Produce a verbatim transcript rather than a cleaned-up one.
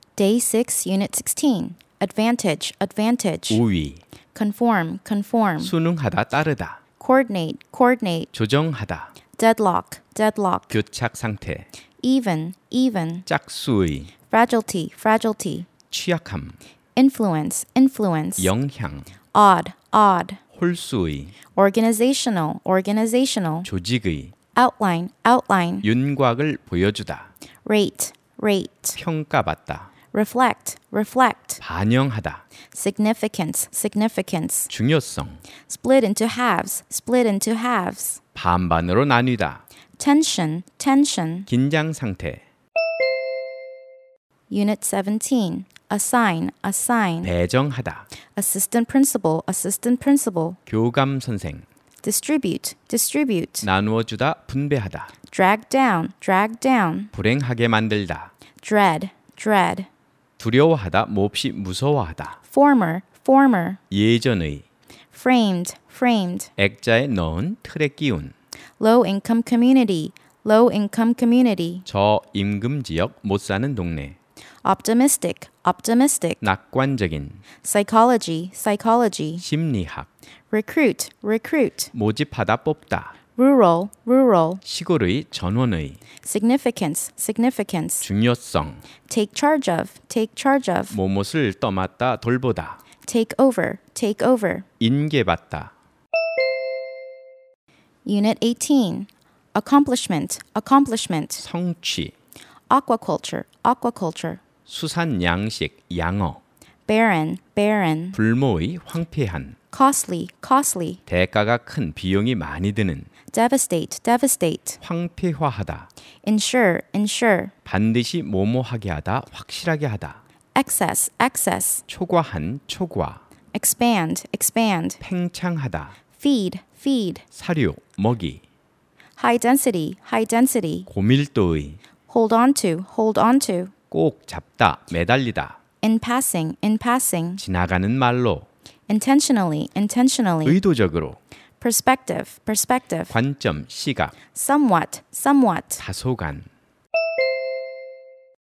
Day six, Unit sixteen. Advantage, advantage. 우위, Conform, conform. 순응하다, 따르다, Coordinate, coordinate. 조정하다, Deadlock, deadlock. 교착 상태, Even, even. 짝수의, Fragility, fragility. 취약함, Influence, influence. 영향, Odd, odd. 홀수의, Organizational, organizational. 조직의, Outline, outline. 윤곽을 보여주다, Rate, rate. 평가받다, Reflect, reflect. 반영하다, Significance, significance. 중요성, Split into halves, split into halves. 반반으로 나뉘다, Tension, tension. 긴장 상태, Unit seventeen. Assign, assign. 배정하다, Assistant principal, assistant principal. 교감 선생, Distribute, distribute. 나누어주다, 분배하다, Drag down, drag down. 불행하게 만들다, Dread, dread. 두려워하다, 몹시 무서워하다, Former, former. 예전의, Framed, framed. 액자에 넣은 틀에 끼운, Low income community, low income community. 저임금 지역 못 사는 동네, Optimistic, optimistic. 낙관적인, Psychology, psychology. 심리학, Recruit, recruit. 모집하다, 뽑다, Rural, rural. 시골의, 전원의, Significance, significance. 중요성, Take charge of, take charge of. 뭐뭇을 떠맡다, 돌보다, Take over, take over. 인계받다, Unit eighteen. Accomplishment, accomplishment. 성취, Aquaculture, aquaculture. 수산 양식, 양어, Barren, barren. 불모의, 황폐한, Costly, costly. 대가가 큰, 비용이 많이 드는, Devastate, devastate. 황폐화하다, Insure, insure. 반드시 뭐뭐하게 하다, 확실하게 하다, Excess, excess. 초과한, 초과, Expand, expand. 팽창하다, Feed, feed. 사료, 먹이, High density, high density. 고밀도의, Hold on to, hold on to. 꼭 잡다, 매달리다, In passing, in passing. 지나가는 말로, Intentionally, intentionally. 의도적으로, Perspective, perspective. 관점, 시각, Somewhat, somewhat. 다소간,